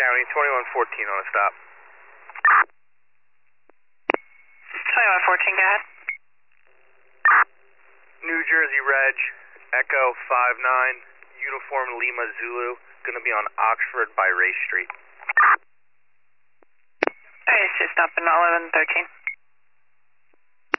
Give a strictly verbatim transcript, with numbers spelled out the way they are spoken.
County, twenty-one fourteen on a stop. twenty-one fourteen, go ahead. New Jersey Reg, Echo five nine, Uniform Lima Zulu, gonna be on Oxford by Race Street. Alright, it's just up in eleven thirteen.